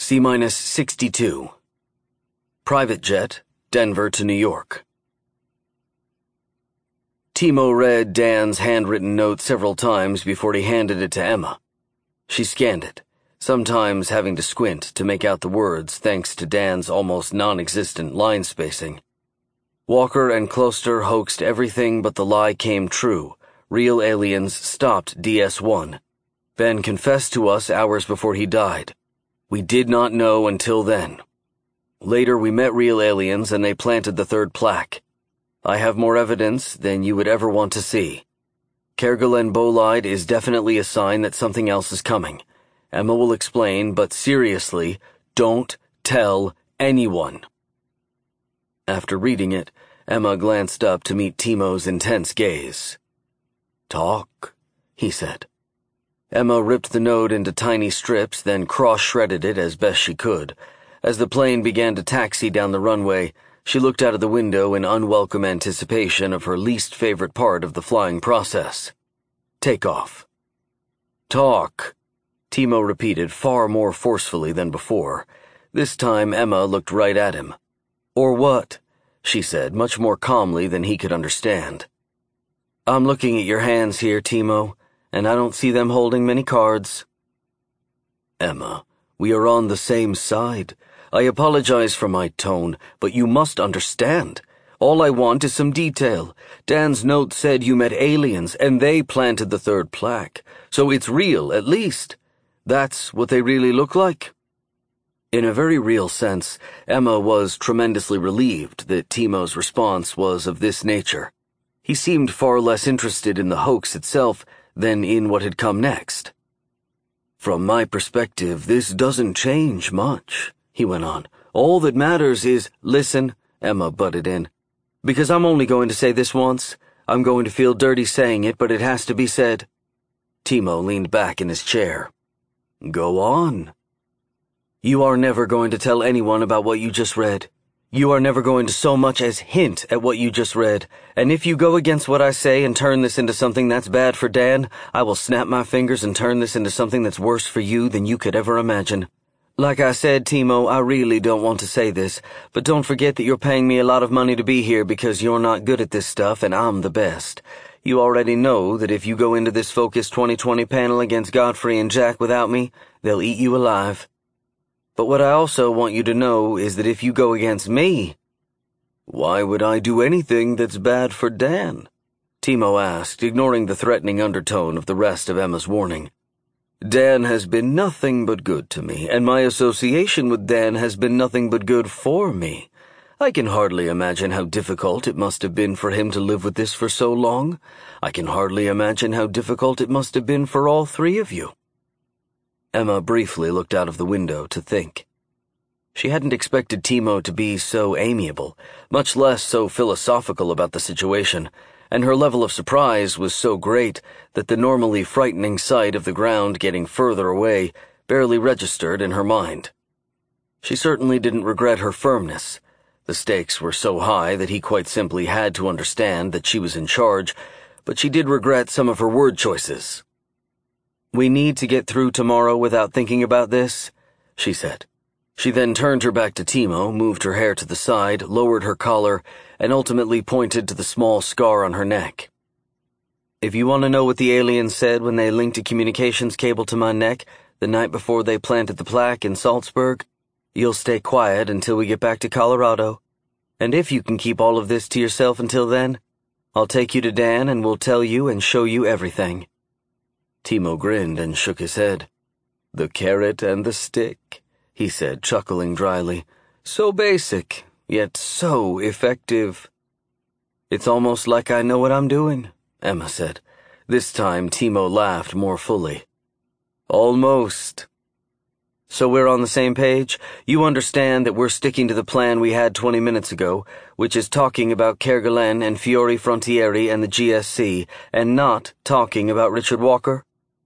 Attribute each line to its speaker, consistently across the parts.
Speaker 1: C-62. Private jet, Denver to New York. Timo read Dan's handwritten note several times before he handed it to Emma. She scanned it, sometimes having to squint to make out the words thanks to Dan's almost non-existent line spacing. Walker and Closter hoaxed everything but the lie came true. Real aliens stopped DS-1. Ben confessed to us hours before he died. We did not know until then. Later we met real aliens and they planted the third plaque. I have more evidence than you would ever want to see. Kerguelen bolide is definitely a sign that something else is coming. Emma will explain, but seriously, don't tell anyone. After reading it, Emma glanced up to meet Timo's intense gaze. "Talk," he said. Emma ripped the note into tiny strips, then cross-shredded it as best she could. As the plane began to taxi down the runway, she looked out of the window in unwelcome anticipation of her least favorite part of the flying process. Takeoff. "Talk," Timo repeated far more forcefully than before. This time Emma looked right at him. "Or what?" she said, much more calmly than he could understand. "I'm looking at your hands here, Timo, and I don't see them holding many cards." "Emma, we are on the same side. I apologize for my tone, but you must understand. All I want is some detail. Dan's note said you met aliens, and they planted the third plaque. So it's real, at least. That's what they really look like." In a very real sense, Emma was tremendously relieved that Timo's response was of this nature. He seemed far less interested in the hoax itself than in what had come next. "From my perspective, this doesn't change much," he went on. "All that matters is—" "Listen," Emma butted in. "Because I'm only going to say this once. I'm going to feel dirty saying it, but it has to be said." Timo leaned back in his chair. "Go on." "You are never going to tell anyone about what you just read. You are never going to so much as hint at what you just read, and if you go against what I say and turn this into something that's bad for Dan, I will snap my fingers and turn this into something that's worse for you than you could ever imagine. Like I said, Timo, I really don't want to say this, but don't forget that you're paying me a lot of money to be here because you're not good at this stuff and I'm the best. You already know that if you go into this Focus 2020 panel against Godfrey and Jack without me, they'll eat you alive. But what I also want you to know is that if you go against me—" "Why would I do anything that's bad for Dan?" Timo asked, ignoring the threatening undertone of the rest of Emma's warning. "Dan has been nothing but good to me, and my association with Dan has been nothing but good for me. I can hardly imagine how difficult it must have been for him to live with this for so long. I can hardly imagine how difficult it must have been for all three of you." Emma briefly looked out of the window to think. She hadn't expected Timo to be so amiable, much less so philosophical about the situation, and her level of surprise was so great that the normally frightening sight of the ground getting further away barely registered in her mind. She certainly didn't regret her firmness. The stakes were so high that he quite simply had to understand that she was in charge, but she did regret some of her word choices. "We need to get through tomorrow without thinking about this," she said. She then turned her back to Timo, moved her hair to the side, lowered her collar, and ultimately pointed to the small scar on her neck. "If you want to know what the aliens said when they linked a communications cable to my neck the night before they planted the plaque in Salzburg, you'll stay quiet until we get back to Colorado. And if you can keep all of this to yourself until then, I'll take you to Dan and we'll tell you and show you everything." Timo grinned and shook his head. "The carrot and the stick," he said, chuckling dryly. "So basic, yet so effective." "It's almost like I know what I'm doing," Emma said. This time Timo laughed more fully. "Almost." "So we're on the same page? You understand that we're sticking to the plan we had 20 minutes ago, which is talking about Kerguelen and Fiore Frontieri and the GSC, and not talking about Richard Walker?"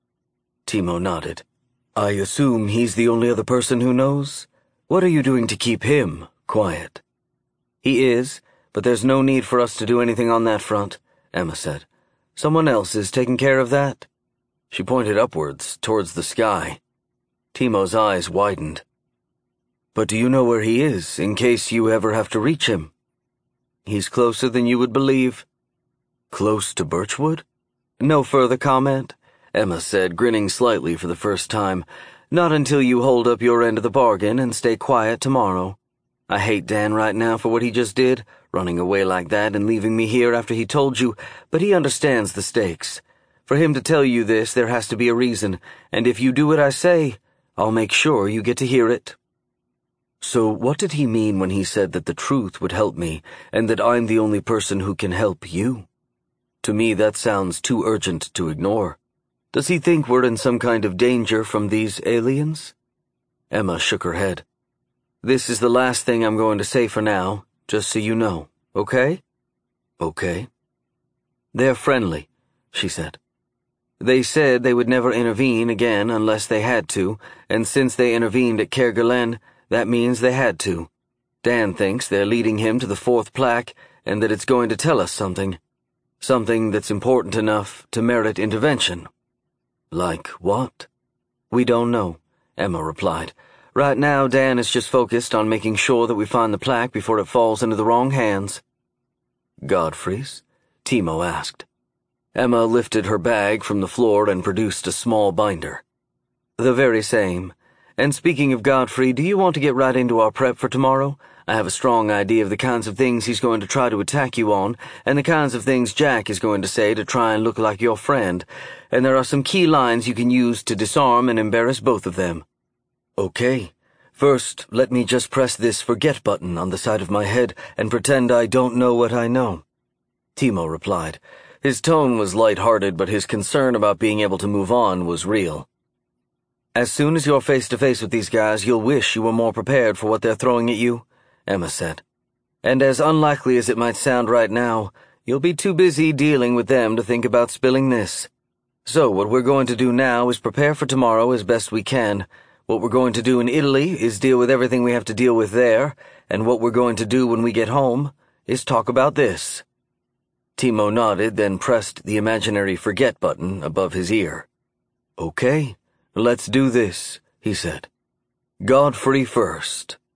Speaker 1: Timo nodded. "I assume he's the only other person who knows? What are you doing to keep him quiet?" "He is, but there's no need for us to do anything on that front," Emma said. "Someone else is taking care of that." She pointed upwards, towards the sky. Timo's eyes widened. But do you know where he is, in case you ever have to reach him? He's closer than you would believe. Close to Birchwood? No further comment? Emma said, grinning slightly for the first time. Not until you hold up your end of the bargain and stay quiet tomorrow. I hate Dan right now for what he just did, running away like that and leaving me here after he told you, but he understands the stakes. For him to tell you this, there has to be a reason, and if you do what I say, I'll make sure you get to hear it. So what did he mean when he said that the truth would help me, and that I'm the only person who can help you? To me, that sounds too urgent to ignore. Does he think we're in some kind of danger from these aliens? Emma shook her head. This is the last thing I'm going to say for now, just so you know, okay? Okay. They're friendly, she said. They said they would never intervene again unless they had to, and since they intervened at Kerguelen, that means they had to. Dan thinks they're leading him to the fourth plaque and that it's going to tell us something. Something that's important enough to merit intervention. Like what? We don't know, Emma replied. Right now, Dan is just focused on making sure that we find the plaque before it falls into the wrong hands. Godfrey's? Timo asked. Emma lifted her bag from the floor and produced a small binder. The very same. And speaking of Godfrey, do you want to get right into our prep for tomorrow? I have a strong idea of the kinds of things he's going to try to attack you on, and the kinds of things Jack is going to say to try and look like your friend, and there are some key lines you can use to disarm and embarrass both of them. Okay. First, let me just press this forget button on the side of my head and pretend I don't know what I know. Timo replied. His tone was light-hearted, but his concern about being able to move on was real. As soon as you're face-to-face with these guys, you'll wish you were more prepared for what they're throwing at you, Emma said. And as unlikely as it might sound right now, you'll be too busy dealing with them to think about spilling this. So what we're going to do now is prepare for tomorrow as best we can. What we're going to do in Italy is deal with everything we have to deal with there, and what we're going to do when we get home is talk about this. Timo nodded, then pressed the imaginary forget button above his ear. Okay, let's do this, he said. Godfrey first.